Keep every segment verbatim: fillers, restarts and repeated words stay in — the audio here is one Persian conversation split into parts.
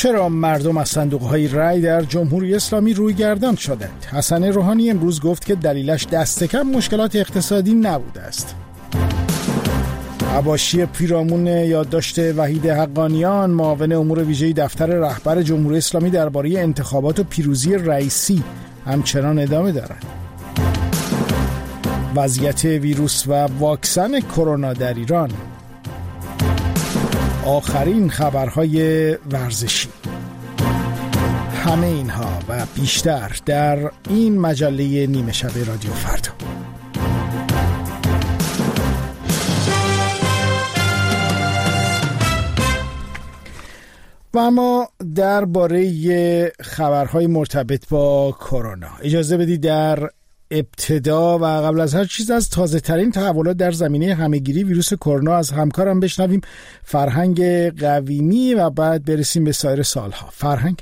چرا مردم از صندوق‌های رای در جمهوری اسلامی روی گردان شدند؟ حسن روحانی امروز گفت که دلیلش دست کم مشکلات اقتصادی نبوده است. حواشی پیرامون یادداشت وحید حقانیان، معاون امور ویژه دفتر رهبر جمهوری اسلامی درباره انتخابات و پیروزی رئیسی همچنان ادامه دارد. وضعیت ویروس و واکسن کرونا در ایران. آخرین خبرهای ورزشی. همه اینها و بیشتر در این مجله نیمه شب رادیو فردا. و اما درباره خبرهای مرتبط با کرونا اجازه بدید در ابتدا و قبل از هر چیز از تازه ترین تحولات در زمینه همه‌گیری ویروس کرونا از همکارم بشنویم فرهنگ قویمی و بعد برسیم به سایر سالها. فرهنگ.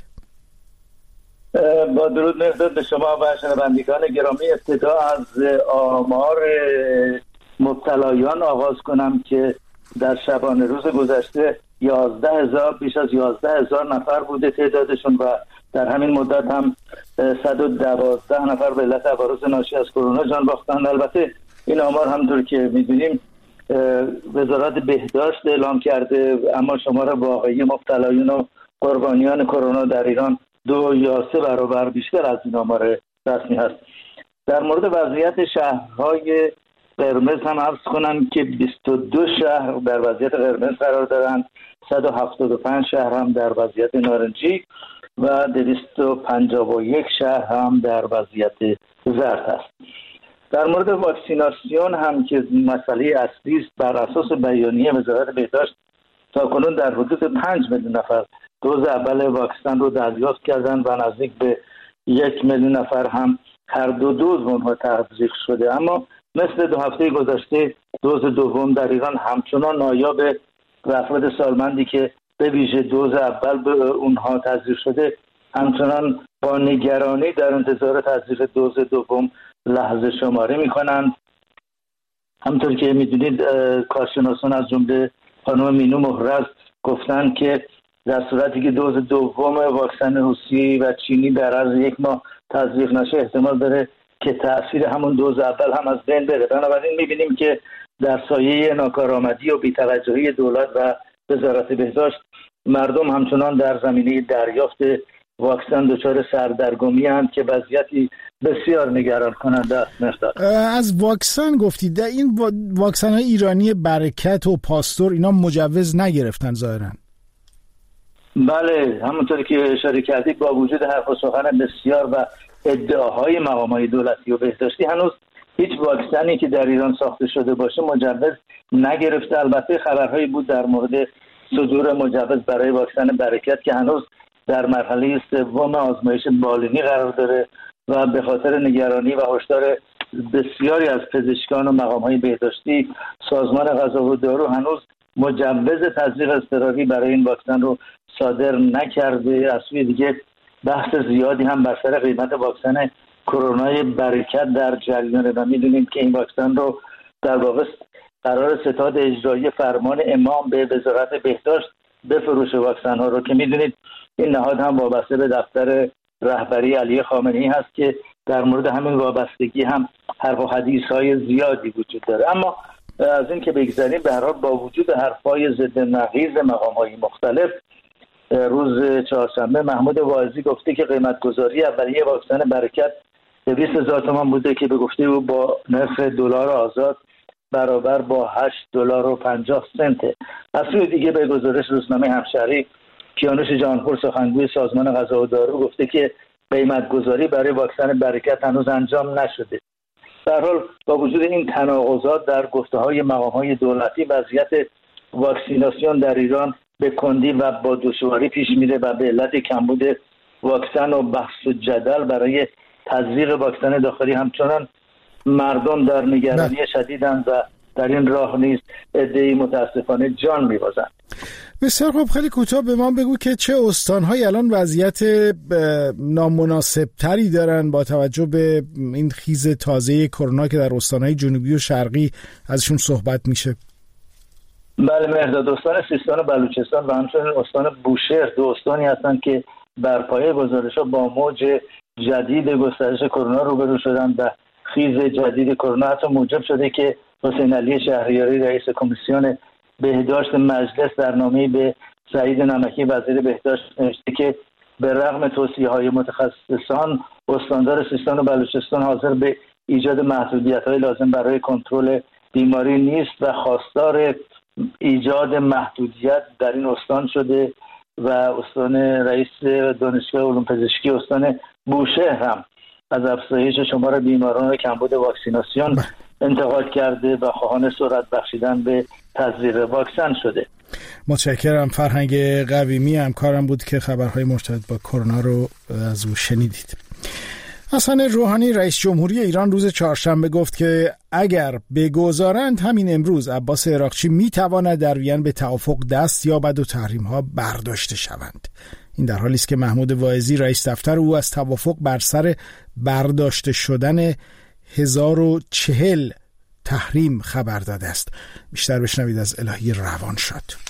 با درود مرداد به شما و شنوندگان گرامی، ابتدا از آمار مبتلایان آغاز کنم که در شبانه روز گذشته یازده هزار بیش از یازده هزار نفر بوده تعدادشون و در همین مدت هم صد و دوازده نفر به علت عوارض ناشی از کرونا جان باختند. البته این آمار همونطور که می‌دونیم وزارت بهداشت اعلام کرده، اما شمار واقعی مبتلایان و قربانیان کرونا در ایران دو یا سه برابر بیشتر از این آمار رسمی هست. در مورد وضعیت شهرهای قرمز هم عرض کنم که بیست و دو شهر در وضعیت قرمز قرار دارند، صد و هفتاد و پنج شهر هم در وضعیت نارنجی و دویست و پنجاه و یک شهر هم در وضعیت زرد است. در مورد واکسیناسیون هم که مسئله اصلی است، بر اساس بیانیه وزارت بهداشت تاکنون در حدود پنج میلیون نفر دوز اول واکسن رو دریافت کردند و نزدیک به یک میلیون نفر هم هر دو دوز اونها تزریق شده. اما مثل دو هفته گذشته دوز دوم در ایران همچنان نایاب و افراد سالمندی که به ویژه دوز اول به اونها تزریق شده همچنان با نگرانی در انتظار تزریق دوز دوم لحظه شماری میکنند. همطور که میدونید کارشناسان از جمله خانم مینو مهرز گفتند که در صورتی که دوز دوم واکسن روسی و چینی در عرض یک ماه تزریق نشه احتمال داره که تأثیر همون دوز اول هم از بین بره. بنابراین میبینیم که در سایه ناکارآمدی و بی‌توجهی دولت و وزارت بهداشت مردم همچنان در زمینه دریافت واکسن دچار سردرگمی هستند که وضعیتی بسیار نگران کننده است. مرداد از واکسن گفتید، در این واکسن های ایرانی برکت و پاستور اینا مجوز نگرفتن ظاهرا؟ بله، همونطوری که اشاره کردید با وجود حرف و سخن بسیار و ادعاهای مقامات دولتی و بهداشتی هنوز هیچ واکسنی که در ایران ساخته شده باشه مجوز نگرفته. البته خبرهایی بود در مورد صدور مجوز برای واکسن برکت که هنوز در مرحله سوم آزمایش بالینی قرار داره و به خاطر نگرانی و هشدار بسیاری از پزشکان و مقامات بهداشتی سازمان غذا و دارو هنوز مجوز تزریق اضطراری برای این واکسن رو صادر نکرده. از سوی دیگه بحث زیادی هم بر سر قیمت واکسن کرونا برکت در جریانه و میدونیم که این واکسن رو در واقع قرار ستاد اجرایی فرمان امام به وزارت بهداشت بفروشه واکسن ها رو که میدونید این نهاد هم وابسته به دفتر رهبری علی خامنه‌ای هست که در مورد همین وابستگی هم حرف و حدیث های زیادی وجود داره. اما از این که بگذاریم به هر حال با وجود حرفای ضد نقیض مقام‌های مختلف، روز چهارشنبه محمود واعظی گفته که قیمت گذاری اولیه واکسن برکت دویست هزار تومان بوده که به گفته او با نرخ دلار آزاد برابر با هشت دلار و پنجاه سنت. از سوی دیگه به گزارش روزنامه همشهری کیانوش جهانپور سخنگوی سازمان غذا و دارو گفته که قیمت گذاری برای واکسن برکت هنوز انجام نشده. در حال با وجود این تناقضات در گفته‌های مقام‌های دولتی، وضعیت واکسیناسیون در ایران به کندی و با دشواری پیش میره و به علت کمبود واکسن و بحث و جدل برای تزریق واکسن داخلی همچنان مردم در نگرانی شدیدند و در این راه نیز عده‌ای متاسفانه جان می‌بازند. بسیار خوب، خیلی کوتاه به ما بگو که چه استان‌هایی الان وضعیت نامناسب تری دارن با توجه به این خیز تازه کرونا که در استان‌های جنوبی و شرقی ازشون صحبت میشه؟ بله، مهرداد استان سیستان و بلوچستان و همچنین استان بوشهر دو استانی هستند که بر پایه گزارش‌ها با موج جدید گسترش کرونا روبرو شدند و خیز جدید کرونا حتی موجب شده که حسین علی شهریاری رئیس کمیسیون بهداشت مجلس در نامه‌ای به سعید نمکی وزیر بهداشت نوشته که به رغم توصیه‌های متخصصان استاندار سیستان و بلوچستان حاضر به ایجاد محدودیت‌های لازم برای کنترل بیماری نیست و خواستار ایجاد محدودیت در این استان شده و استان رئیس دانشگاه علوم پزشکی استان بوشهر هم از افزایش شمار بیماران و کمبود واکسیناسیون انتقاد کرده و خواهان سرعت بخشیدن به تزریق واکسن شده. متشکرم. فرهنگ قویمی همکارم بود که خبرهای مرتبط با کرونا رو از او شنیدید. حسن روحانی رئیس جمهوری ایران روز چهارشنبه گفت که اگر بگذارند همین امروز عباس عراقچی میتواند در وین به توافق دست یابد و تحریم‌ها برداشته شوند. این در حالی است که محمود واعظی رئیس دفتر او از توافق بر سر برداشته شدن هزار و چهل تحریم خبر داده است. بیشتر بشنوید از الهی روانشاد.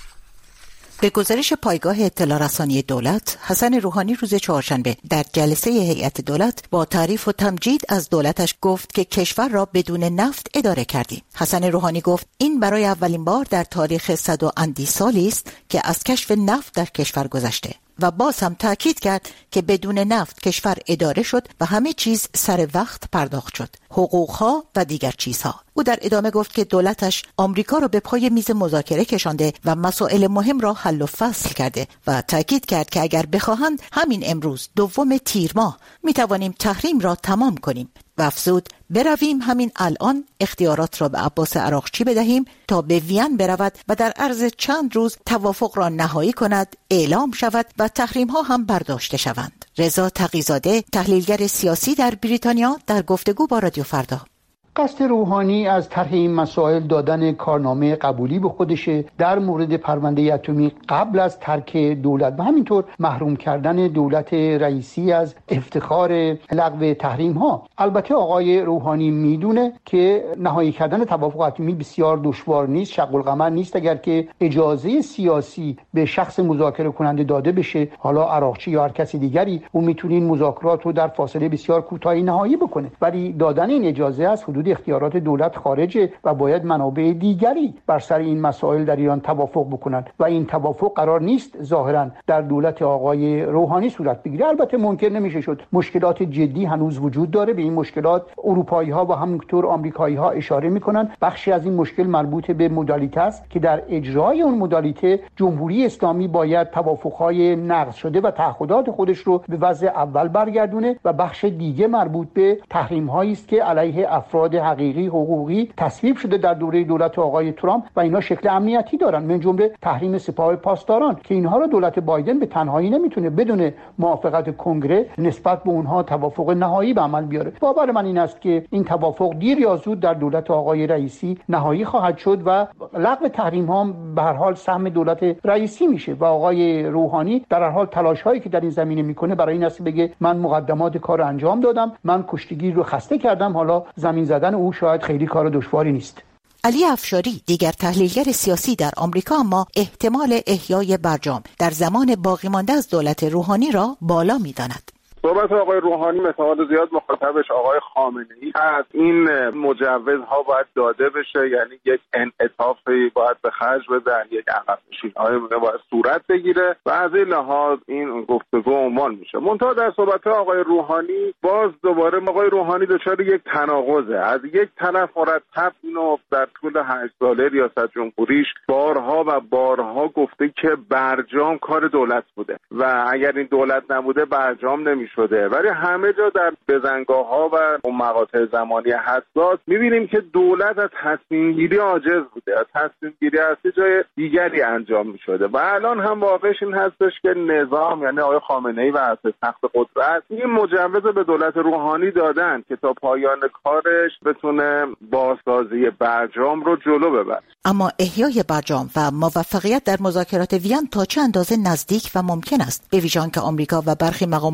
به گزارش پایگاه اطلاع رسانی دولت، حسن روحانی روز چهارشنبه در جلسه هیئت دولت با تعریف و تمجید از دولتش گفت که کشور را بدون نفت اداره کردیم. حسن روحانی گفت این برای اولین بار در تاریخ صد و اندی سالی است که از کشف نفت در کشور گذشته و باز هم تأکید کرد که بدون نفت کشور اداره شد و همه چیز سر وقت پرداخت شد، حقوقها و دیگر چیزها. او در ادامه گفت که دولتش آمریکا را به پای میز مذاکره کشانده و مسائل مهم را حل و فصل کرده و تأکید کرد که اگر بخواهند همین امروز دوم تیر ماه می توانیم تحریم را تمام کنیم و افزود برویم همین الان اختیارات را به عباس عراقچی بدهیم تا به وین برود و در عرض چند روز توافق را نهایی کند، اعلام شود و تحریم ها هم برداشته شوند. رضا تقی‌زاده تحلیلگر سیاسی در بریتانیا در گفتگو با رادیو فردا: قصد روحانی از طرح این مسائل دادن کارنامه قبولی به خودشه در مورد پرونده اتمی قبل از ترک دولت و همینطور محروم کردن دولت رئیسی از افتخار لغو تحریم ها. البته آقای روحانی میدونه که نهایی کردن توافق اتمی بسیار دشوار نیست، شق القمر نیست. اگر که اجازه سیاسی به شخص مذاکره کننده داده بشه، حالا عراقچی یا هر کسی دیگری، اون میتونه این مذاکرات رو در فاصله بسیار کوتاهی نهایی بکنه، ولی دادن این اجازه از حدود اختیارات دولت خارجه و باید منابع دیگری بر سر این مسائل در ایران توافق بکنند و این توافق قرار نیست ظاهرا در دولت آقای روحانی صورت بگیره. البته منکر نمیشه شد مشکلات جدی هنوز وجود داره. به این مشکلات اروپایی ها و همونطور آمریکایی ها اشاره میکنن. بخشی از این مشکل مربوط به مدالیته است که در اجرای اون مدالیته جمهوری اسلامی باید توافقهای نقض شده و تعهدات خودش رو به وضع اول برگردونه و بخش دیگه مربوط به تحریم هایی است که علیه افراد حقیقی حقوقی تصویب شده در دوره دولت آقای ترامپ و اینا شکل امنیتی دارن، من جمله تحریم سپاه پاسداران که اینها رو دولت بایدن به تنهایی نمیتونه بدون موافقت کنگره نسبت به اونها توافق نهایی به عمل بیاره. باور من این است که این توافق دیر یا زود در دولت آقای رئیسی نهایی خواهد شد و لغو تحریم ها به هر حال سهم دولت رئیسی میشه و آقای روحانی در هر حال تلاش هایی که در این زمینه میکنه برای این است بگه من مقدمات کار انجام دادم، من کشتیگیر رو خسته کردم، حالا زمین زدن او شاید خیلی کار دشواری نیست. علی افشاری دیگر تحلیلگر سیاسی در آمریکا اما احتمال احیای برجام در زمان باقی مانده از دولت روحانی را بالا می‌داند. صحبت آقای روحانی مثال زیاد مخاطبش آقای خامنه‌ای هست. این مجوزها باید داده بشه، یعنی یک انعطافی باید به خرج بدن، یک عقب نشینی‌های باید صورت بگیره و از این لحاظ این گفتگو عنوان میشه. منتها در صحبت آقای روحانی باز دوباره آقای روحانی دچار یک تناقضه. از یک طرف مرتب اینو در طول هشت ساله ریاست جمهوریش بارها و بارها گفته که برجام کار دولت بوده و اگر این دولت نبوده برجام نمیشه شده، ولی همه جا در بزنگاه‌ها و اون مقاطع زمانی حساس می‌بینیم که دولت از تصمیم‌گیری عاجز بوده، از تصمیم‌گیری از جای دیگری انجام می‌شده و الان هم واقعش این هستش که نظام یعنی آقای خامنه‌ای و اصل تخت قدرت این مجوز به دولت روحانی دادن که تا پایان کارش بتونه بازسازی برجام رو جلو ببره. اما احیای برجام و موفقیت در مذاکرات وین تا چه اندازه نزدیک و ممکن است، به ویژه آنکه آمریکا و برخی مقامات اروپایی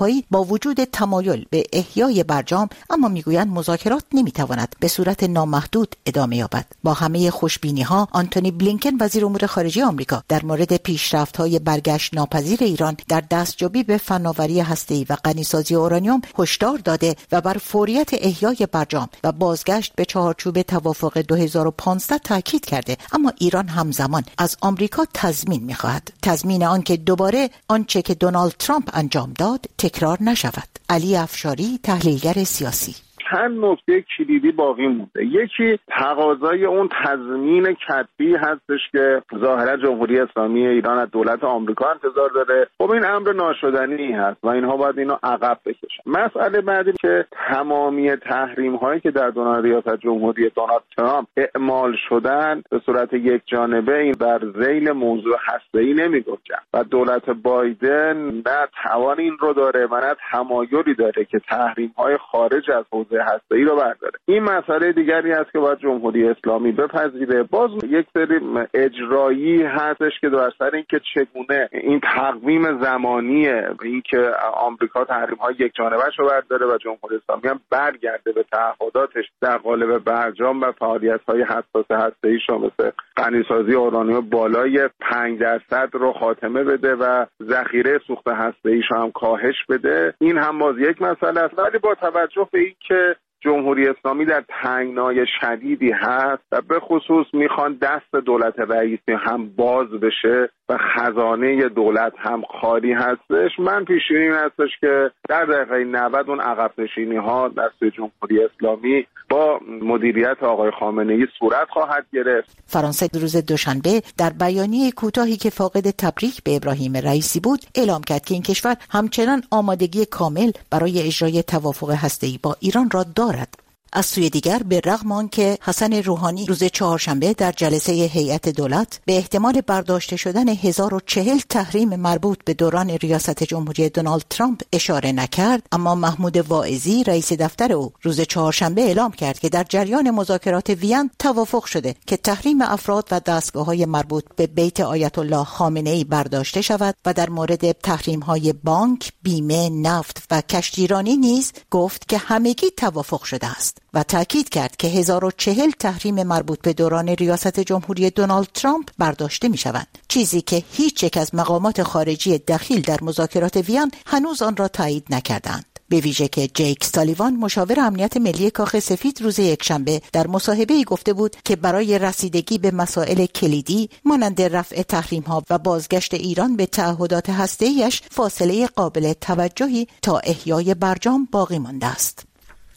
اروپایی با وجود تمایل به احیای برجام اما میگویند مذاکرات نمیتواند به صورت نامحدود ادامه یابد. با همه خوشبینی‌ها، آنتونی بلینکن وزیر امور خارجه آمریکا در مورد پیشرفت‌های برگشت ناپذیر ایران در دستیابی به فناوری هسته‌ای و غنیسازی اورانیوم هشدار داده و بر فوریت احیای برجام و بازگشت به چهارچوب توافق دو هزار و پانزده تاکید کرده. اما ایران همزمان از آمریکا تضمین می‌خواهد، تضمین آنکه دوباره آنچه که دونالد ترامپ انجام داد تکرار نشود. علی افشاری، تحلیلگر سیاسی: چند نکته کلیدی باقی مونده. یکی تقاضای اون تضمین کتبی هستش که ظاهرا جمهوری اسلامی ایران از دولت آمریکا انتظار داره. خب این امر ناشدنی هست و اینها باید اینو عقب بکشن. مسئله بعدی که تمامی تحریم هایی که در دوران ریاست جمهوری دونالد ترامپ اعمال شدن به صورت یک جانبه این در ذیل موضوع هسته‌ای نمی‌گنجن و دولت بایدن نه توان این رو داره و نه تمایلی داره که تحریم های خارج از حوزه هسته‌ای رو برداره. این مسئله دیگری است که باید جمهوری اسلامی بپذیره. باز یک سری اجرایی هستش که در سر اینکه چگونه این تقویم زمانی اینکه آمریکا تحریم‌های یک جانبه‌اش رو برداره و جمهوری اسلامی هم برگرده به تعهداتش در قالب برجام و فعالیت‌های حساس هسته‌ایش مثل غنیسازی اورانیوم بالای پنج درصد رو خاتمه بده و ذخیره سوخت هسته‌ایش هم کاهش بده. این هم باز یک مسئله است. ولی با توجه به اینکه جمهوری اسلامی در تنگنای شدیدی هست و به خصوص میخوان دست دولت رئیسی هم باز بشه و خزانه دولت هم خالی هستش، من پیش‌بینی این هستش که در دقیقه نود اون عقب نشینی ها در سوی جمهوری اسلامی با مدیریت آقای خامنه‌ای صورت خواهد گرفت. فرانسه روز دوشنبه در بیانیه کوتاهی که فاقد تبریک به ابراهیم رئیسی بود اعلام کرد که این کشور همچنان آمادگی کامل برای اجرای توافق هسته‌ای با ایران را دارد. از سوی دیگر به رغم آنکه حسن روحانی روز چهارشنبه در جلسه هیئت دولت به احتمال برداشته شدن هزار و چهل تحریم مربوط به دوران ریاست جمهوری دونالد ترامپ اشاره نکرد، اما محمود واعظی رئیس دفتر او روز چهارشنبه اعلام کرد که در جریان مذاکرات وین توافق شده که تحریم افراد و دستگاه‌های مربوط به بیت آیت الله خامنه‌ای برداشته شود و در مورد تحریم‌های بانک، بیمه، نفت و کشتیرانی نیز گفت که همگی توافق شده است و تاکید کرد که هزار و چهل تحریم مربوط به دوران ریاست جمهوری دونالد ترامپ برداشته می شوند، چیزی که هیچ یک از مقامات خارجی دخیل در مذاکرات وین هنوز آن را تایید نکردند. به ویژه که جیک سالیوان مشاور امنیت ملی کاخ سفید روز یکشنبه در مصاحبه‌ای گفته بود که برای رسیدگی به مسائل کلیدی مانند رفع تحریم‌ها و بازگشت ایران به تعهدات هسته‌ایش فاصله قابل توجهی تا احیای برجام باقی مانده است.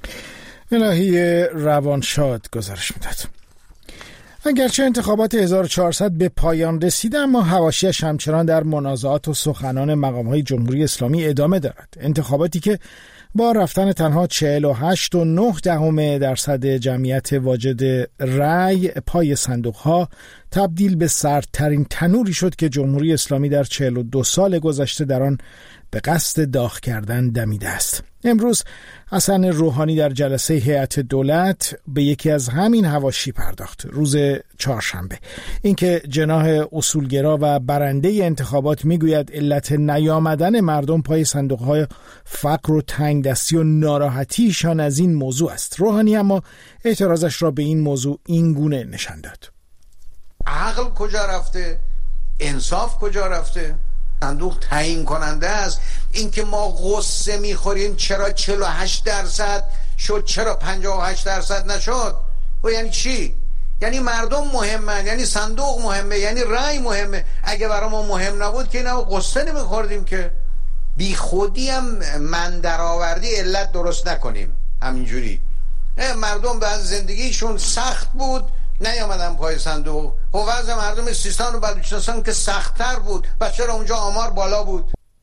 الهی روانشاد گزارش میداد. اگرچه انتخابات هزار و چهارصد به پایان رسیده، اما حواشیش همچنان در منازعات و سخنان مقام‌های جمهوری اسلامی ادامه دارد. انتخاباتی که با رفتن تنها چهل و هشت و نه دهم درصد جمعیت واجد رأی پای صندوق‌ها تبدیل به سردترین تنوری شد که جمهوری اسلامی در چهل و دو سال گذشته در آن به قصد داغ کردن دمیده است. امروز حسن روحانی در جلسه هیئت دولت به یکی از همین حواشی پرداخت. روز چهارشنبه اینکه جناح اصولگرا و برنده انتخابات میگوید علت نیامدن مردم پای صندوق‌های فقر و تنگ دستی و ناراحتیشان از این موضوع است. روحانی اما اعتراضش را به این موضوع این گونه نشان داد: عقل کجا رفته؟ انصاف کجا رفته؟ صندوق تعیین کننده است. اینکه ما غصه میخوریم چرا چهل و هشت درصد شد، چرا پنجاه و هشت درصد نشد، و یعنی چی؟ یعنی مردم مهمن، یعنی صندوق مهمه، یعنی رأی مهمه. اگه برای ما مهم نبود که اینا غصه نمیخوردیم. که بی خودی هم من درآوردی علت درست نکنیم. همینجوری مردم بعد زندگیشون سخت بود نیامدن پای صندوق. و وضع مردم سیستان و بلوچستان که سخت‌تر بود و چرا اونجا آمار بالا بود.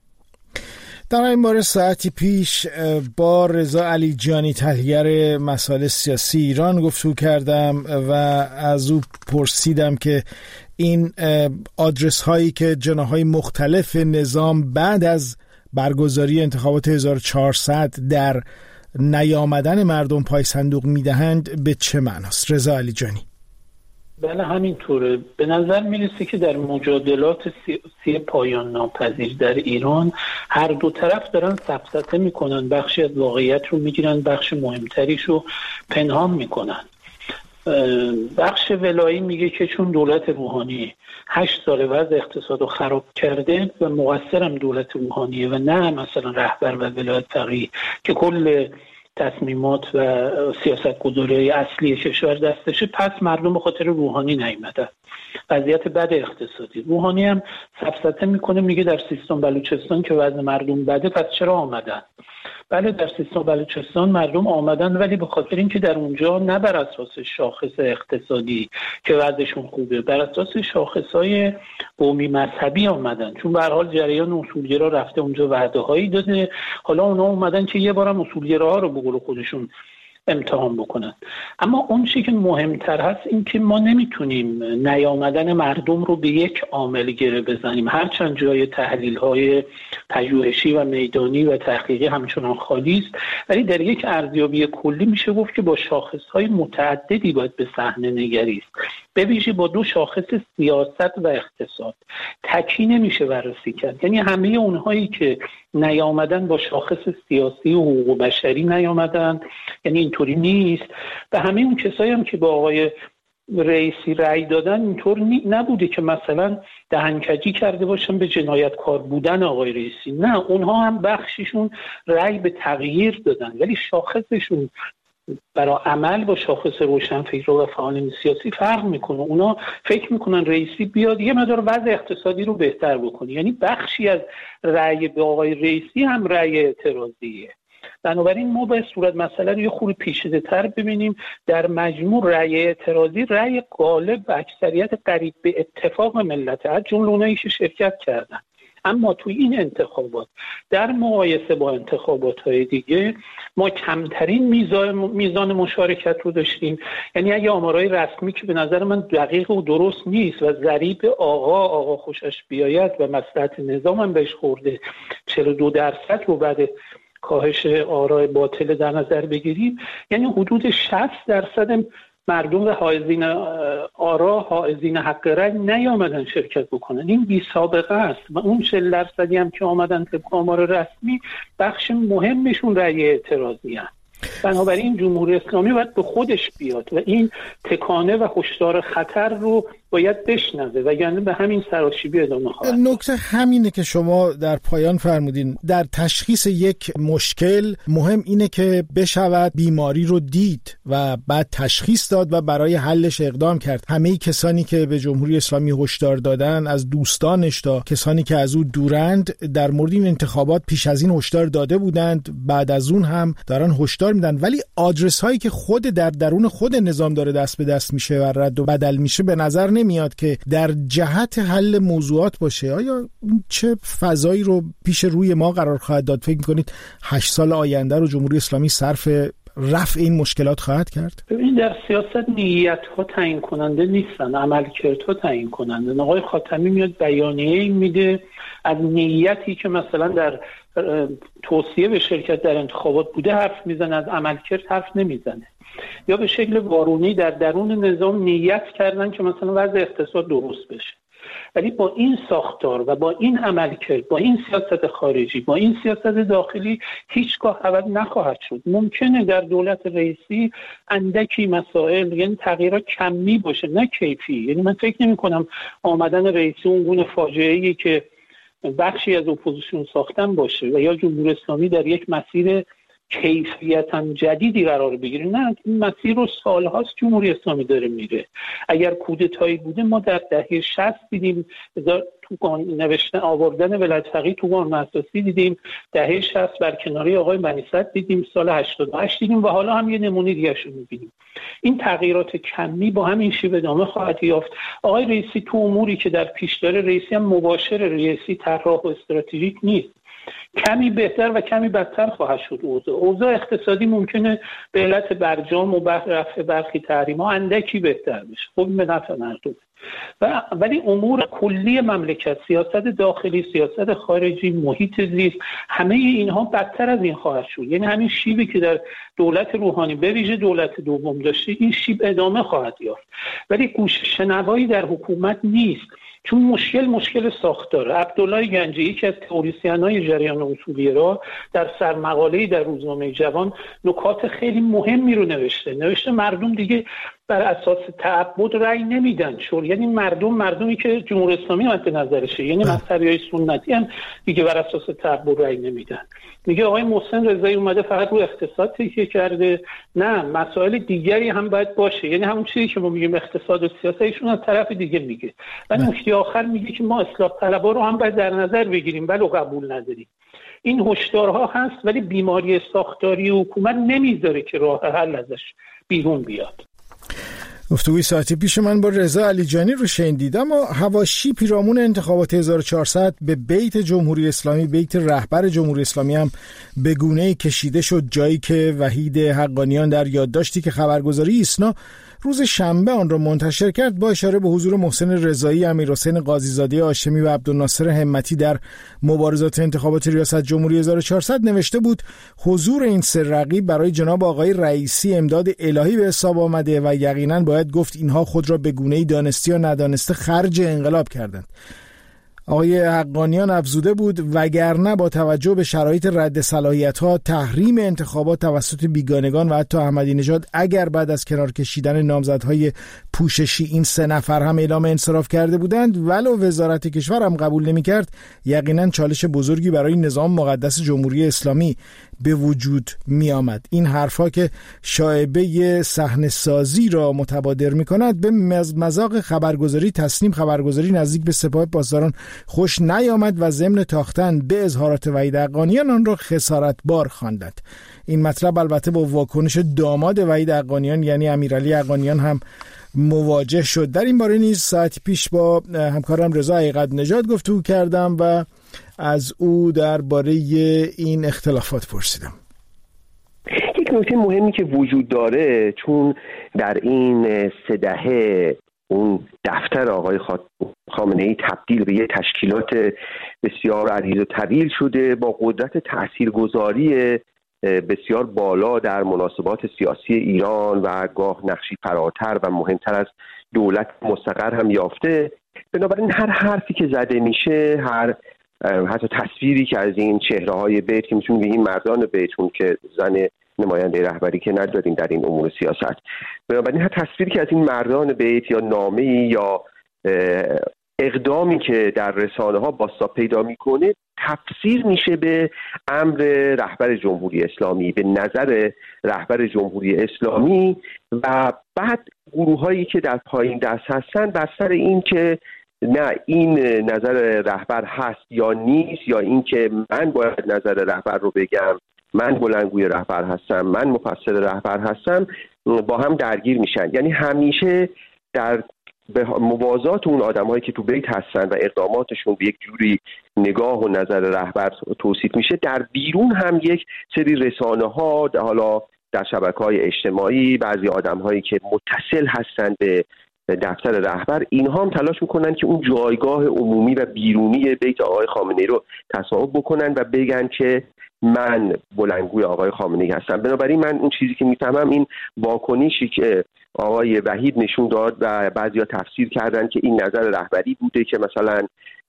در این باره ساعتی پیش با رضا علیجانی تحلیلگر مسائل سیاسی ایران گفتگو کردم و از او پرسیدم که این آدرس هایی که جناح‌های مختلف نظام بعد از برگزاری انتخابات هزار و چهارصد در نیامدن مردم پای صندوق میدهند به چه معناست؟ رضا علیجانی: بله همینطوره. به نظر میرسه که در مجادلات سیاسی پایان ناپذیر در ایران هر دو طرف دارن سفسطه میکنن، بخشی از واقعیت رو میگیرن، بخش مهمتریش رو پنهان میکنن. بخش ولایی میگه که چون دولت روحانی هشت سال وضع اقتصاد رو خراب کرده و مقصرم دولت روحانیه و نه مثلا رهبر و ولایت فقیه که کل تصمیمات و سیاست گذاری اصلی کشور دستشه، پس مردم به خاطر روحانی نیامدن. وضعیت بد اقتصادی، روحانی هم سفسطه میکنه، میگه در سیستان بلوچستان که وضع مردم بده پس چرا آمدن؟ بله در سیستان بلوچستان مردم آمدن، ولی به خاطر اینکه در اونجا نه بر اساس شاخص اقتصادی که وضعشون خوبه، بر اساس شاخصهای قومی مذهبی آمدن، چون به هر حال جریان اصولگرا رفته اونجا وعده هایی داده، حالا اونا اومدن که یه بارم اصولگراها رو به قول خودشون امتحان بکنن. اما اون چیزی که مهمتر هست این که ما نمیتونیم نیامدن مردم رو به یک عامل گره بزنیم، هرچند جای تحلیل‌های پژوهشی و میدانی و تحقیقی همچنان خالی است، ولی در یک ارزیابی کلی میشه گفت که با شاخص‌های متعددی باید به صحنه نگریست، به ویژه با دو شاخص سیاست و اقتصاد. تکی نمیشه بررسی کرد، یعنی همه اونهایی که نیامدن با شاخص سیاسی و حقوق بشری نیامدن، یعنی اینطوری نیست، و همه اون کسایی هم که با آقای رئیسی رأی دادن اینطور نبوده که مثلا دهنکجی کرده باشن به جنایتکار بودن آقای رئیسی، نه، اونها هم بخششون رأی به تغییر دادن، ولی شاخصشون برای عمل با شاخص روشنفکر و فعالین سیاسی فرق میکنه. اونا فکر میکنن رئیسی بیاد یه مقدار وضع اقتصادی رو بهتر بکنه، یعنی بخشی از رأی به آقای رئیسی هم رأی اعتراضیه. بنابراین ما به صورت مسئله رو یه خورده پیچیده تر ببینیم. در مجموع رأی اعتراضی رأی غالب و اکثریت قریب به اتفاق ملت، از جمله اونایی که شرکت کردن. اما توی این انتخابات در مقایسه با انتخابات‌های دیگه ما کمترین میزان میزان مشارکت رو داشتیم. یعنی اگه آمارای رسمی که به نظر من دقیق و درست نیست و ضریب آقا آقا خوشش بیاید و مصلحت نظام هم بهش خورده چهل و دو درصد رو بعد کاهش آرای باطل در نظر بگیریم، یعنی حدود شصت درصد مردم و حائزین آرا، حائزین حق رأی نیامدن شرکت بکنن. این بی سابقه است و اون چهل درصدی هم که آمدن طبق آمار رسمی بخش مهمشون رأی اعتراضی هست. بنابراین جمهوری اسلامی باید به خودش بیاد و این تکانه و هشدار خطر رو باید بشنوه و یعنی به همین سراشیبی ادامه خواهد. نکته همینه که شما در پایان فرمودین، در تشخیص یک مشکل مهم اینه که بشود بیماری رو دید و بعد تشخیص داد و برای حلش اقدام کرد. همه کسانی که به جمهوری اسلامی هشدار دادن، از دوستانش تا کسانی که از او دورند، در مورد این انتخابات پیش از این هشدار داده بودند، بعد از اون هم دارن هشدار میدن، ولی آدرس هایی که خود در درون خود نظام داره دست به دست میشه و رد و بدل میشه به نظر نمیاد که در جهت حل موضوعات باشه. آیا چه فضایی رو پیش روی ما قرار خواهد داد؟ فکر میکنید هشت سال آینده رو جمهوری اسلامی صرف رفع این مشکلات خواهد کرد؟ ببین در سیاست نیت ها تعیین کننده نیستن، عملکردها تعیین کننده. آقای خاتمی میاد بیانیه میده از نیتی که مثلا در توصیه به شرکت در انتخابات بوده حرف میزنه، از عملکرد حرف نمیزنه. یا به شکل وارونی در درون نظام نیت کردن که مثلا وضع اقتصاد درست بشه، ولی با این ساختار و با این عملکرد، با این سیاست خارجی، با این سیاست داخلی هیچگاه عوض نخواهد شد. ممکنه در دولت رئیسی اندکی مسائل، یعنی تغییرات کمی باشه نه کیفی. یعنی من فکر نمی کنم آمدن رئیسی اون گونه فاجعه‌ای که بخشی از اپوزیسیون ساختن باشه و یا جمهوری اسلامی در یک مسیر کیفیتاً جدیدی قرار بگیره. نه، این مسیر رو سالهاست جمهوری اسلامی داره میره. اگر کودتایی بوده ما در دهه شصت دیدیم، تو نوشتن آوردن ولایت فقیه تو قانون اساسی دیدیم، دهه شصت برکناری آقای بنی صدر دیدیم، سال هشتاد و هشت دیدیم و حالا هم یه نمونه دیگه شو میبینیم. این تغییرات کمی با همین شیوه ادامه خواهد یافت. آقای رئیسی تو اموری که در پیش داره، رئیسی هم مباشر، رئیسی طراح و استراتژیک نیست. کمی بهتر و کمی بدتر خواهد شد. اوضاع اوضاع اقتصادی ممکنه به علت برجام و رفع برخی تحریم‌ها اندکی بهتر بشه، خب به نفع مردم. و ولی امور کلی مملکت، سیاست داخلی، سیاست خارجی، محیط زیست، همه اینها بدتر از این خواهد شد. یعنی همین شیبی که در دولت روحانی به ویژه دولت دوم داشته، این شیب ادامه خواهد یافت. ولی گوش شنوایی در حکومت نیست، چون مشکل مشکل ساختاره. عبدالله گنجی یکی از تئوریسین‌های جریان اصولگرا در سرمقاله‌ای در روزنامه جوان نکات خیلی مهمی رو نوشته. نوشته مردم دیگه بر اساس تعبد رأی نمیدن، چون یعنی مردم مردمی که جمهوری اسلامی مد نظرشه، یعنی مذهبیای سنتی هم دیگه بر اساس تعبد رأی نمیدن. میگه آقای محسن رضایی اومده فقط رو اقتصاد تکیه کرده، نه مسائل دیگری هم باید باشه. یعنی همون چیزی که ما میگیم اقتصاد و سیاست، ایشون از طرف دیگه میگه. و نکته آخر میگه که ما اصلاح طلبها رو هم باید در نظر بگیریم، ولی قبول نداریم. این هشدارها هست، ولی بیماری ساختاری حکومت نمیذاره که راه حل ازش بیرون بیاد. گفتگوی ساعتی پیش من با رضا علیجانی رو شنیدید. اما حواشی پیرامون انتخابات هزار و چهارصد به بیت جمهوری اسلامی، بیت رهبر جمهوری اسلامی هم به گونه‌ای کشیده شد، جایی که وحید حقانیان در یادداشتی که خبرگزاری ایسنا روز شنبه آن را منتشر کرد با اشاره به حضور محسن رضایی، امیرحسین قاضیزاده هاشمی و عبدالناصر همتی در مبارزات انتخابات ریاست جمهوری هزار و چهارصد نوشته بود حضور این سه رقیب برای جناب آقای رئیسی امداد الهی به حساب آمده و یقینا باید گفت اینها خود را به گونه‌ای دانسته یا ندانسته خرج انقلاب کردند. آقای حقانیان افزوده بود وگرنه با توجه به شرایط رد صلاحیت‌ها، تحریم انتخابات توسط بیگانگان و حتی احمدی نژاد اگر بعد از کنار کشیدن نامزدهای پوششی این سه نفر هم اعلام انصراف کرده بودند ولو وزارت کشور هم قبول نمی‌کرد، یقینا چالش بزرگی برای نظام مقدس جمهوری اسلامی به وجود می آمد. این حرفا که شایبه صحنه سازی را متبادر می کند به مذاق خبرگزاری تصنیم خبرگزاری نزدیک به سپاه پاسداران خوش نیامد و ضمن تاختن به اظهارات وحید حقانیان آن را خسارتبار خواندند. این مطلب البته با واکنش داماد وحید حقانیان یعنی امیرعلی حقانیان هم مواجه شد. در این باره نیز ساعتی پیش با همکارم رضا حقیقت نژاد گفتگو کردم و از او درباره این اختلافات پرسیدم. یک نکته مهمی که وجود داره، چون در این سه دهه اون دفتر آقای خامنه‌ای تبدیل به یک تشکیلات بسیار عریض و طویل شده با قدرت تاثیرگذاری بسیار بالا در مناسبات سیاسی ایران و گاه نقشی فراتر و مهمتر از دولت مستقر هم یافته. بنابراین هر حرفی که زده میشه، هر حتی تصویری که از این چهره‌های بیت که میتونیم بگیم مردان بیتون که زن نماینده رهبری که نداریم در این امور سیاست، بنابراین هر تصویری که از این مردان بیت یا نامه‌ای یا اقدامی که در رسانه‌ها باستا پیدا میکنه تفسیر میشه به امر رهبر جمهوری اسلامی، به نظر رهبر جمهوری اسلامی و بعد گروه‌هایی که در پایین دست هستن بر سر این که نه این نظر رهبر هست یا نیست، یا این که من باید نظر رهبر رو بگم، من بلندگوی رهبر هستم، من مفسر رهبر هستم، با هم درگیر میشن. یعنی همیشه در موازات اون آدم‌هایی که تو بیت هستن و اقداماتشون به یک جوری نگاه و نظر رهبر توصیف میشه، در بیرون هم یک سری رسانه‌ها، حالا در شبکه‌های اجتماعی، بعضی آدم‌هایی که متصل هستن به دفتر رهبر، اینها هم تلاش میکنن که اون جایگاه عمومی و بیرونی بیت آقای خامنه‌ای رو تصاحب بکنن و بگن که من بلندگوی آقای خامنه‌ای هستم. بنابراین من اون چیزی که میفهمم این واکنشی که آقای وحید نشون داد و بعضیا تفسیر کردن که این نظر رهبری بوده که مثلا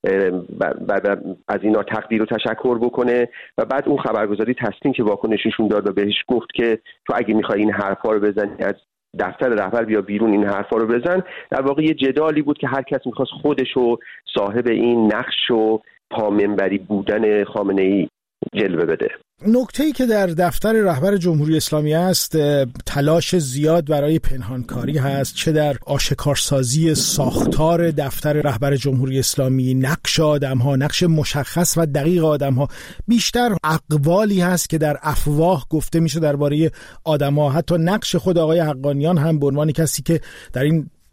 بعد از اینا تقدیر و تشکر بکنه و بعد اون خبرگزاری تصمیم که واکنششون داد و بهش گفت که تو اگه میخوای این حرفا رو بزنی از دفتر رهبر بیا بیرون این حرفا رو بزن. در واقع یه جدالی بود که هر کس میخواست خودشو صاحب این نقش و پامنبری بودن خامنه‌ای جلوه بده. نکته‌ای که در دفتر رهبر جمهوری اسلامی است، تلاش زیاد برای پنهانکاری هست، چه در آشکارسازی ساختار دفتر رهبر جمهوری اسلامی، نقش آدم‌ها، نقش مشخص و دقیق آدم‌ها. بیشتر اقوالی هست که در افواه گفته میشه درباره آدم‌ها. حتی نقش خود آقای حقانیان هم به عنوان کسی که در این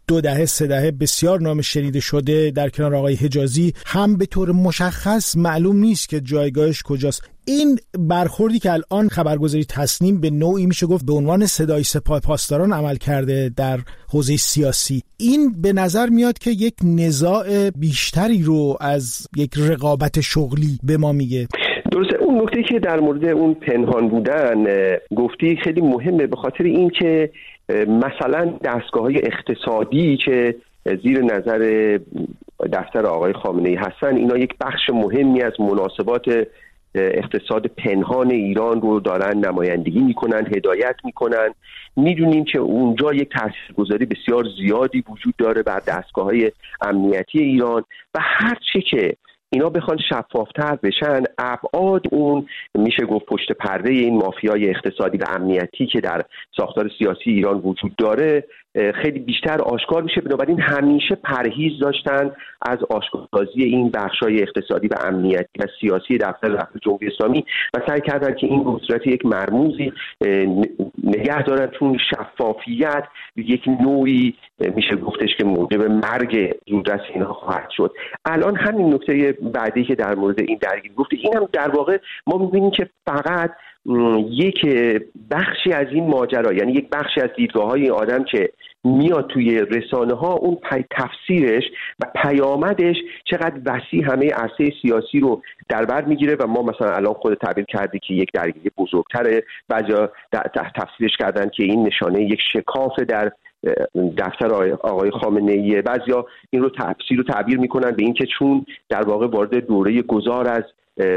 دو دهه سه دهه بسیار نام شنیده شده در کنار آقای حجازی، هم به طور مشخص معلوم نیست که جایگاهش کجاست. این برخوردی که الان خبرگزاری تصنیم به نوعی میشه گفت به عنوان صدای سپاه پاسداران عمل کرده در حوزه سیاسی، این به نظر میاد که یک نزاع بیشتری رو از یک رقابت شغلی به ما میگه. درسته. اون نکته که در مورد اون پنهان بودن گفتی خیلی مهمه، به خاطر این که مثلا دستگاه‌های اقتصادی که زیر نظر دفتر آقای خامنه‌ای هستن، اینا یک بخش مهمی از مناسبات اقتصاد پنهان ایران رو دارن نمایندگی میکنن، هدایت میکنن. میدونیم که اونجا یک تاثیرگذاری بسیار زیادی وجود داره بر دستگاه‌های امنیتی ایران و هر چی که اینا بخوان شفافتر بشن، ابعاد اون میشه گفت پشت پرده این مافیای اقتصادی و امنیتی که در ساختار سیاسی ایران وجود داره خیلی بیشتر آشکار میشه. بنابراین همیشه پرهیز داشتن از آشکارسازی این بخشای اقتصادی و امنیتی و سیاسی دفتر رهبری جمهوری اسلامی و سعی کردن که این به صورت یک مرموزی نگه دارن، چون شفافیت یک نوعی میشه گفتش که موجب مرگ زودرس اینها خواهد شد. الان همین نکته بعدی که در مورد این درگیری گفته، این هم در واقع ما میبینیم که فقط یک بخشی از این ماجرا، یعنی یک بخشی از دیدگاه‌های این آدم که میاد توی رسانه ها، اون تفسیرش و پیامدش چقدر وسیع همه عرصه سیاسی رو در بر میگیره و ما مثلا الان خود تعبیر کردی که یک درگیری بزرگتره، بعضیا تفسیرش کردن که این نشانه یک شکاف در دفتر آقای خامنه‌ای، بعضیا این رو تفسیر رو تعبیر میکنن به این که چون در واقع وارد دوره گذار از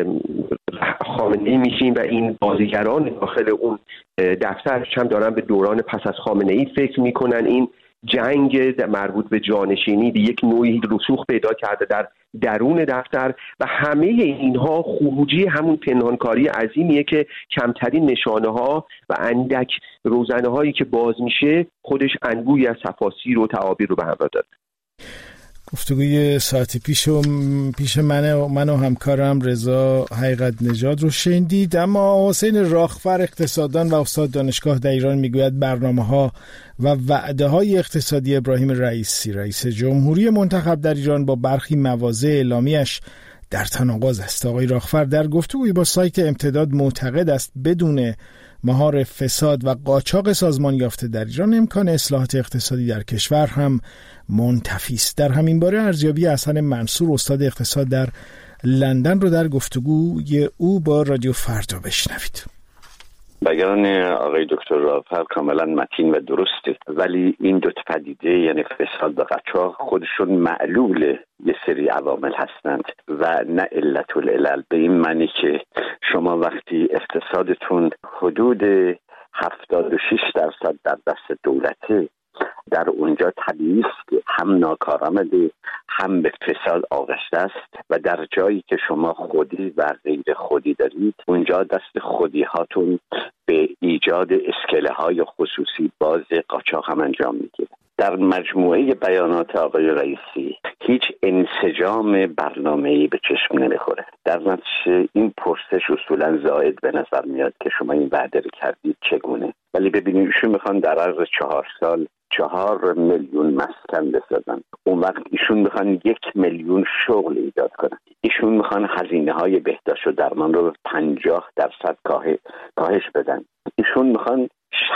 خامنه‌ای میشیم و این بازیگران داخل اون دفتر هم دارن به دوران پس از خامنه‌ای فکر میکنن، این جنگ مربوط به جانشینی به یک نوعی رسوخ پیدا کرده در درون دفتر و همه اینها خروجی همون پنهانکاری عظیمیه که کمترین نشانه ها و اندک روزنه هایی که باز میشه خودش انبوهی از تفاسیر و تعابیر رو به همراه داره. گفتگوی ساعت پیش و پیش من و من و همکارم رضا حقیقت نژاد رو شنیدید. اما حسین راخفر اقتصاددان و استاد دانشگاه در ایران میگوید برنامه‌ها و وعده‌های اقتصادی ابراهیم رئیسی رئیس جمهوری منتخب در ایران با برخی مواضع اعلامیش در تناقض است. آقای راخفر در گفتگویی با سایت امتداد معتقد است بدون مهار فساد و قاچاق سازمان یافته در ایران امکان اصلاحات اقتصادی در کشور هم منتفی است. در همین باره ارزیابی حسن منصور استاد اقتصاد در لندن رو در گفتگوی او با رادیو فردا بشنوید. بیان آقای دکتر راخفر کاملا متین و درسته، ولی این دو پدیده یعنی فساد و قاچاق خودشون معلول یه سری عوامل هستند و نه علت العلل، به این معنی که شما وقتی اقتصادتون حدود هفتاد و شش درصد در دست دولته، در اونجا طبیعی است که هم ناکارآمده هم به فساد آغشته است و در جایی که شما خودی و غیر خودی دارید، اونجا دست خودی هاتون به ایجاد اسکله های خصوصی باز قاچاق هم انجام میگیره. در مجموعه بیانات آقای رئیسی هیچ انسجام برنامه‌ای به چشم نمیخوره. در نتیجه این پرسش اصولا زائد به نظر میاد که شما این وعده رو کردید چگونه، ولی ببینید ایشون میخوان در عرض چهار سال چهار میلیون مسکن بسازن، اون وقت ایشون میخوان یک میلیون شغل ایجاد کنن، ایشون میخوان هزینه های بهداشت و درمان رو پنجاه درصد کاهش بدن، ایشون میخوان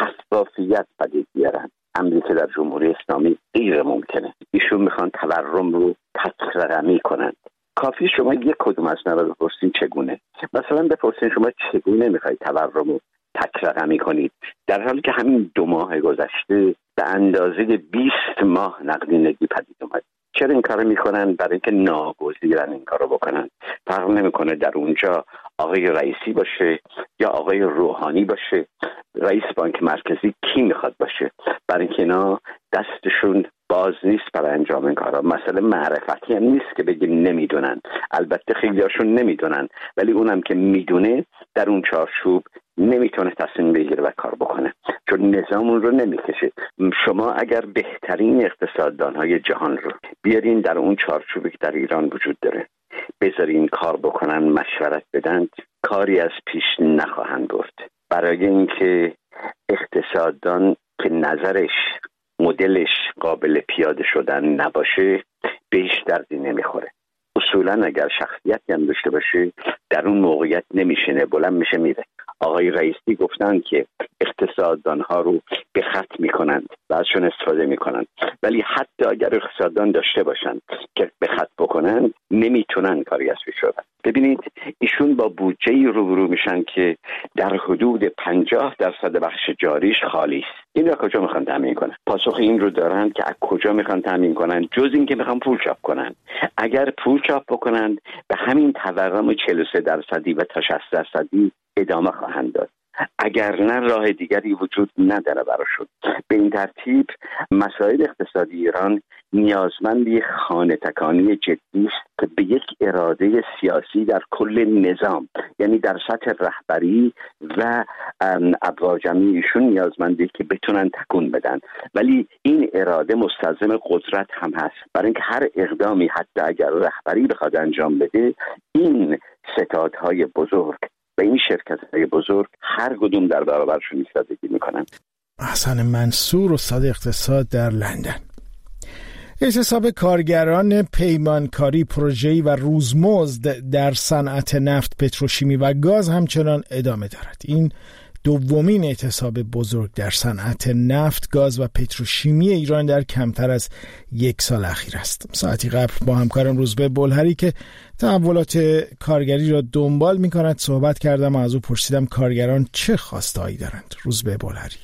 شفافیت پدید بیارن، امری که در جمهوری اسلامی غیر ممکنه. ایشون میخوان تورم رو تک رقمی کنند. کافی شما یک کدوم از اینا رو بپرسین چگونه، مثلا بپرسین شما چگونه میخواید تورم رو تک رقمی کنید، در حالی که همین دو ماه گذشته به اندازه بیست ماه نقدینگی پدید اومد. چرا این کارو میکنن؟ برای اینکه ناگزیرن این کارو بکنن. فرق نمیکنه در اونجا آقای رئیسی باشه یا آقای روحانی باشه، رئیس بانک مرکزی کی میخواد باشه، برای اینکه اینا دستشون باز نیست برای انجام این کارا. مسئله معرفتی هم نیست که بگیم نمیدونن، البته خیلیاشون نمیدونن، ولی اونم که میدونه در اون چارچوب نمیتونه تصمیم بگیره و کار بکنه، چون نظام اون رو نمیکشه. شما اگر بهترین اقتصاددانهای جهان رو بیارین در اون چارچوبی که در ایران وجود داره، بذارین کار بکنن، مشورت بدن، کاری از پیش نخواهند برد. برای اینکه اقتصاددان که نظرش مدلش قابل پیاده شدن نباشه بهش دردی نمیخوره. اصولا اگر شخصیتی هم داشته باشه در اون موقعیت نمیشینه، بلند میشه میره. آقای رئیسی گفتن که اقتصاددان ها رو به خط میکنند و ازشون استفاده میکنند، ولی حتی اگر اقتصاددان داشته باشند که به خط بکنند نمیتونن کاری از پیش ببرن. ببینید ایشون با بودجه‌ای روبرو میشن که در حدود پنجاه درصد بخش جاریش خالی است. این رو کجا میخوان تامین کنن؟ پاسخ این رو دارن که از کجا میخوان تامین کنن جز این که میخوان پول چاپ کنن. اگر پول چاپ بکنند به همین تورم چهل و سه درصدی و تا شصت درصدی ادامه خواهند داد. اگر نه راه دیگری وجود نداره براشون. به این ترتیب مسائل اقتصادی ایران نیازمند یک خانه تکانی جدی است که به یک اراده سیاسی در کل نظام، یعنی در سطح رهبری و ابواجمیشون نیازمنده که بتونن تکون بدن، ولی این اراده مستلزم قدرت هم هست، برای اینکه هر اقدامی حتی اگر رهبری بخواد انجام بده این ستادهای بزرگ و این شرکت‌های بزرگ هر کدوم در برابرشون ایستادگی میکنن. حسن منصور، استاد اقتصاد در لندن. اعتصاب کارگران پیمانکاری، پروژه‌ای و روزمزد در صنعت نفت، پتروشیمی و گاز همچنان ادامه دارد. این دومین اعتصاب بزرگ در صنعت نفت، گاز و پتروشیمی ایران در کمتر از یک سال اخیر است. ساعتی قبل با همکارم روزبه بلهری که تحولات کارگری را دنبال می‌کند صحبت کردم و از او پرسیدم کارگران چه خواسته‌ای دارند. روزبه بلهری: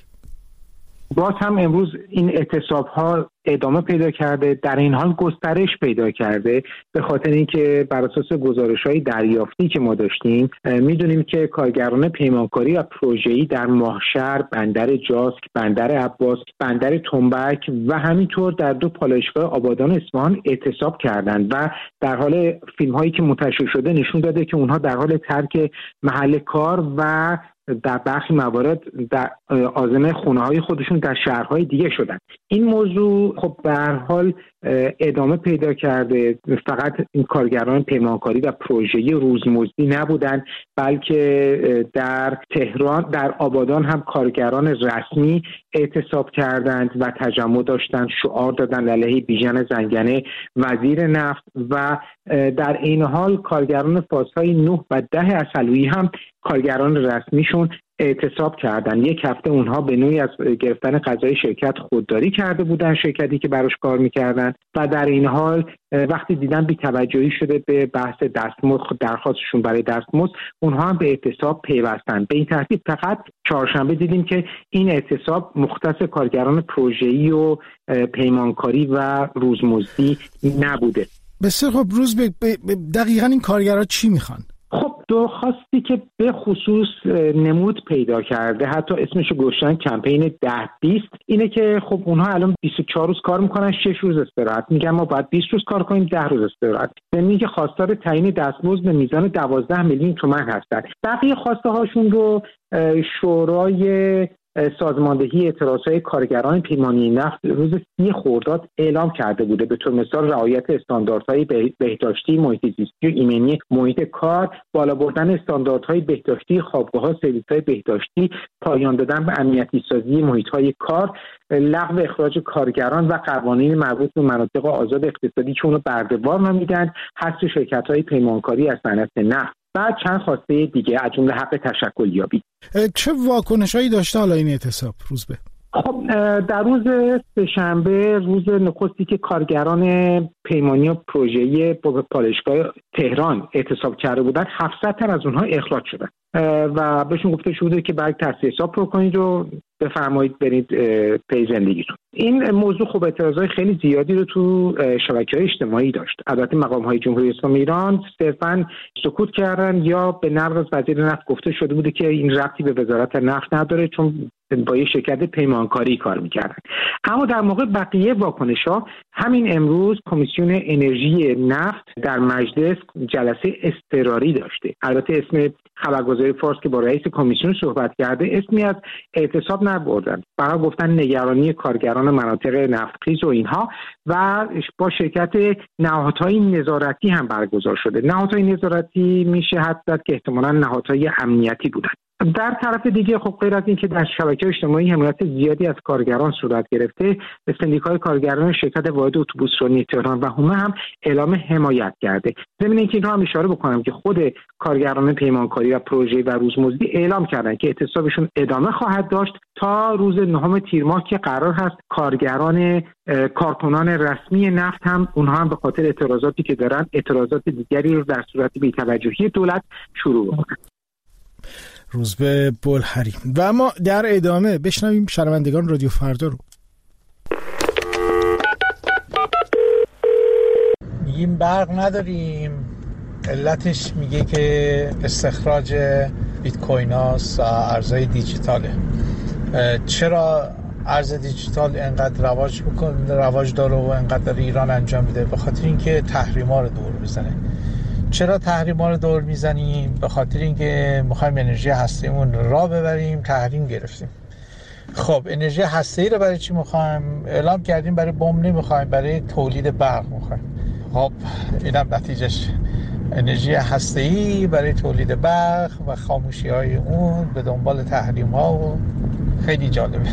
باز هم امروز این اعتصاب‌ها ادامه پیدا کرده، در این حال گسترش پیدا کرده، به خاطر اینکه بر اساس گزارش‌های دریافتی که ما داشتیم میدونیم که کارگران پیمانکاری و پروژه‌ای در ماهشهر، بندر جاسک، بندر عباس، بندر تنبک و همینطور در دو پالایشگاه آبادان اصفهان اعتصاب کردند و در حال فیلم‌هایی که منتشر شده نشون داده که اونها در حال ترک محل کار و در برخی موارد در عازم خونه‌های خودشون در شهرهای دیگه شدن. این موضوع خب به هر حال ادامه پیدا کرده. فقط این کارگران پیمانکاری و پروژه‌ای روزمزدی نبودن، بلکه در تهران، در آبادان هم کارگران رسمی اعتصاب کردند و تجمع داشتند، شعار دادند علیه بیژن زنگنه وزیر نفت و در این حال کارگران فازهای نه و ده عسلویی هم کارگران رسمیشون اعتصاب کردن. یک هفته اونها به نوعی از گرفتن غذای شرکت خودداری کرده بودن، شرکتی که براش کار میکردن، و در این حال وقتی دیدن بی‌توجهی شده به بحث دستمزد، درخواستشون برای دستمزد، اونها هم به اعتصاب پیوستن. به این ترتیب فقط چهارشنبه دیدیم که این اعتصاب مختص کارگران پروژه‌ای و پیمانکاری و روزمزدی نبوده. بسیار خب. روز به دقیقاً این کارگرها چی میخوان؟ خب درخواستی که به خصوص نمود پیدا کرده، حتی اسمشو گذاشتن کمپین ده بیست، اینه که خب اونها الان بیست و چهار روز کار میکنن، شش روز استراحت. میگن ما باید بیست روز کار کنیم، ده روز استراحت. یعنی که خواستار تعیین دستمزد به میزان دوازده میلیون تومان هستن. بقیه خواسته هاشون رو شورای سازماندهی اعتراضهای کارگران پیمانی نفت روز سی خرداد اعلام کرده بوده، به طور مثال رعایت استانداردهای بهداشتی، محیط زیستی و ایمنی محیط کار، بالا بردن استانداردهای بهداشتی خوابگاه‌ها، سرویس‌های بهداشتی، پایان دادن به امنیتی سازی محیط‌های کار، لغو اخراج کارگران و قوانین مربوط به مناطق آزاد اقتصادی که اونو برده‌وار نامیدن، حذف شرکت‌های پیمانکاری از صنعت نفت. بعد چند خواسته دیگه از جمله حق تشکل یابی. چه واکنشایی داشته حالا این اعتصاب روزبه؟ خب در روز سه‌شنبه، روز نخستی که کارگران پیمانی و پروژه‌ای پالایشگاه تهران اعتصاب کرده بودن، هفتصد تن از اونها اخراج شدن و بهشون گفته شده که برای تصحیح حساب پر کنید و بفرمایید برید پی زندگیتون. این موضوع خب اعتراضای خیلی زیادی رو تو شبکه‌های اجتماعی داشت. البته مقام‌های جمهوری اسلامی ایران صرفاً سکوت کردن یا به نقل از وزیر نفت گفته شده بوده که این ربطی به وزارت نفت نداره چون با یه شرکت پیمانکاری کار می‌کردن. اما در موقع بقیه واکنش‌ها، همین امروز کمیسیون انرژی نفت در مجلس جلسه اضطراری داشته. البته اسم خبرگزاری فارس که با رئیس کمیسیون صحبت کرده اسمی از اعتصاب نبردن، فقط گفتن نگرانی کارگران مناطق نفتخیز و اینها، و با شرکت نهادهای نظارتی هم برگزار شده. نهادهای نظارتی میشه حد زد که احتمالاً نهادهای امنیتی بودن. در طرف دیگه خب غیر از این که در شبکه اجتماعی حمایت زیادی از کارگران صورت گرفته، سندیکای کارگران شرکت واحد اتوبوسرانی تهران و هومه هم اعلام حمایت کرده. ضمن اینکه اینو هم اشاره بکنم که خود کارگران پیمانکاری و پروژه و روزمزدی اعلام کردن که اعتصابشون ادامه خواهد داشت تا روز نهم تیر ماه که قرار هست کارگران کارکنان رسمی نفت هم اونها هم به خاطر اعتراضاتی که دارن اعتراضات دیگری رو در صورت بی‌توجهی دولت شروع بکنن. روزبه بلحری. و اما در ادامه بشنویم شنوندگان رادیو فردا رو. میگیم برق نداریم، علتش میگه که استخراج بیت کوین هاست، ارزهای دیجیتاله. چرا ارز دیجیتال اینقدر رواج میکنه، رواج داره و اینقدر داره ایران انجام میده؟ به خاطر اینکه تحریما رو دور میزنه. چرا تحریما رو دور میزنیم؟ به خاطر اینکه میخوایم انرژی هسته‌ایمون را ببریم، تحریم گرفتیم. خب انرژی هسته‌ای رو برای چی میخوایم؟ اعلام کردیم برای بمب نمیخوایم، برای تولید برق میخوایم. خب اینم نتیجهش انرژی هسته‌ای برای تولید برق و خاموشی‌های اون به دنبال تحریم‌ها و خیلی جالبه.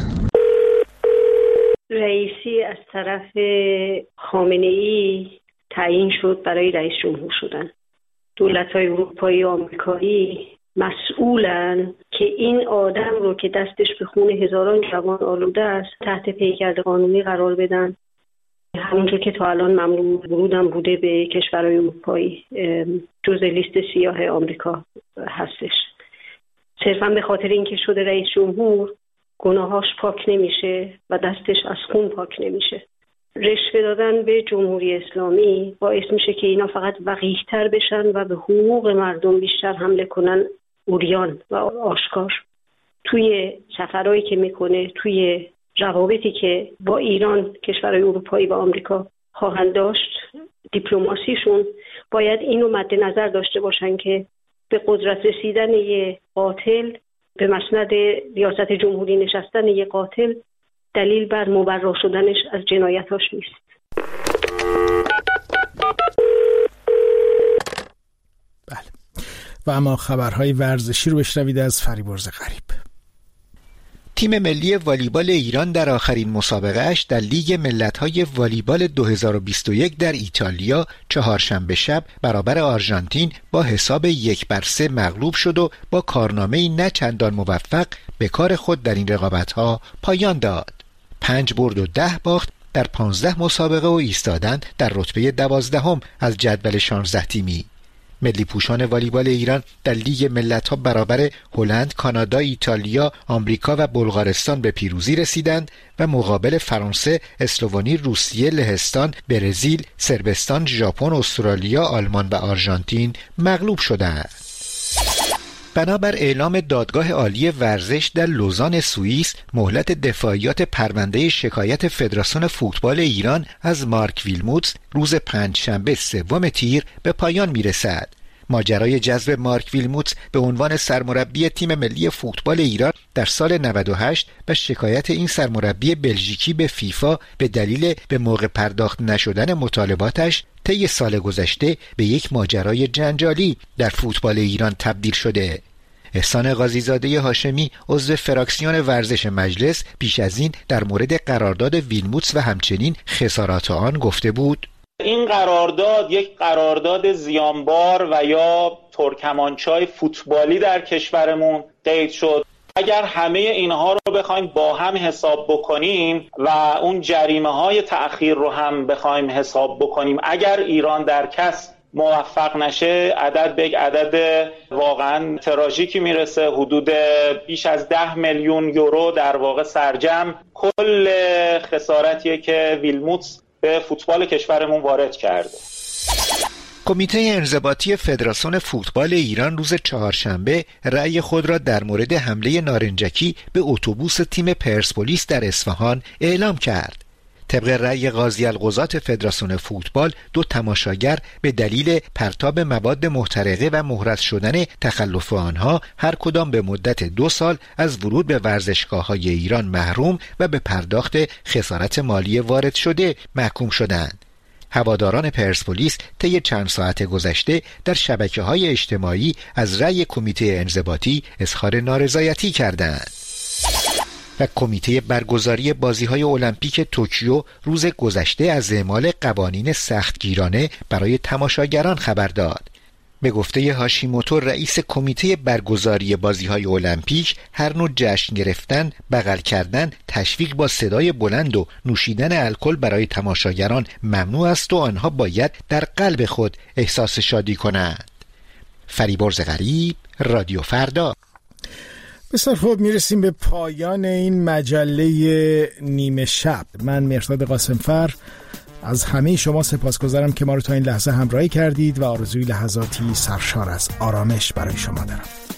رئیسی از طرف خامنه‌ای تعیین شد برای رئیس جمهور شدن. دولت‌های اروپایی و آمریکایی مسئولن که این آدم رو که دستش به خون هزاران جوان آلوده است تحت پیکرد قانونی قرار بدن. همونجور که تا الان ممنوع ورودم بوده به کشورهای اروپایی، جز لیست سیاه آمریکا هستش. صرفا به خاطر اینکه شده رئیس جمهور گناهاش پاک نمیشه و دستش از خون پاک نمیشه. رشوه دادن به جمهوری اسلامی باعث میشه که اینا فقط وقیح‌تر بشن و به حقوق مردم بیشتر حمله کنن، عریان و آشکار. توی سفرهایی که میکنه، توی روابطی که با ایران، کشورهای اروپایی و آمریکا خواهند داشت، دیپلماسیشون باید اینو مد نظر داشته باشن که به قدرت رسیدن یه قاتل، به مسند ریاست جمهوری نشستن یه قاتل دلیل بر مبرا شدنش از جنایتاش نیست. بله. و اما خبرهای ورزشی رو بشنوید از فریبرز غریب. تیم ملی والیبال ایران در آخرین مسابقه‌اش در لیگ ملت‌های والیبال دو هزار و بیست و یک در ایتالیا چهارشنبه شب برابر آرژانتین با حساب یک بر سه مغلوب شد و با کارنامه‌ای نه چندان موفق به کار خود در این رقابت‌ها پایان داد. پنج برد و ده باخت در پانزده مسابقه و ایستادن در رتبه دوازدهم از جدول شانزده تیمی. ملی پوشان والیبال ایران در لیگ ملت‌ها برابر هلند، کانادا، ایتالیا، آمریکا و بلغارستان به پیروزی رسیدند و مقابل فرانسه، اسلوونی، روسیه، لهستان، برزیل، صربستان، ژاپن، استرالیا، آلمان و آرژانتین مغلوب شدند. بنابر اعلام دادگاه عالی ورزش در لوزان سوئیس، مهلت دفاعیات پرونده شکایت فدراسیون فوتبال ایران از مارک ویلموتس روز پنجشنبه سوم تیر به پایان میرسد. ماجرای جذب مارک ویلموتس به عنوان سرمربی تیم ملی فوتبال ایران در سال نود و هشت و شکایت این سرمربی بلژیکی به فیفا به دلیل به موقع پرداخت نشدن مطالباتش طی سال گذشته به یک ماجرای جنجالی در فوتبال ایران تبدیل شده. احسان قاضیزاده هاشمی عضو فراکسیون ورزش مجلس پیش از این در مورد قرارداد ویلموتس و همچنین خسارات آن گفته بود: این قرارداد یک قرارداد زیانبار و یا ترکمانچای فوتبالی در کشورمون قید شد. اگر همه اینها رو بخوایم با هم حساب بکنیم و اون جریمه های تأخیر رو هم بخوایم حساب بکنیم، اگر ایران در کسب موفق نشه، عدد به یک عدد واقعا تراژیکی میرسه. حدود بیش از ده میلیون یورو در واقع سرجم کل خسارتیه که ویلموتس به فوتبال کشورمون وارد کرده. کمیته انضباطی فدراسیون فوتبال ایران روز چهارشنبه رأی خود را در مورد حمله نارنجکی به اتوبوس تیم پرسپولیس در اصفهان اعلام کرد. طبق رأی قاضی القضات فدراسیون فوتبال، دو تماشاگر به دلیل پرتاب مواد محترقه و مهرس شدن تخلف آنها هر کدام به مدت دو سال از ورود به ورزشگاه‌های ایران محروم و به پرداخت خسارت مالی وارد شده محکوم شدند. هواداران پرسپولیس طی چند ساعت گذشته در شبکه‌های اجتماعی از رأی کمیته انضباطی اظهار نارضایتی کردند. و کمیته برگزاری بازی‌های المپیک توکیو روز گذشته از اعمال قوانین سختگیرانه برای تماشاگران خبر داد. به گفته هاشیموتو رئیس کمیته برگزاری بازی‌های المپیک، هر نوع جشن گرفتن، بغل کردن، تشویق با صدای بلند و نوشیدن الکل برای تماشاگران ممنوع است و آنها باید در قلب خود احساس شادی کنند. فریبرز غریب، رادیو فردا. بسیار خوب، میرسیم به پایان این مجله نیمه شب. من مهرداد قاسمفر از همه شما سپاسگزارم که ما رو تا این لحظه همراهی کردید و آرزوی لحظاتی سرشار از آرامش برای شما دارم.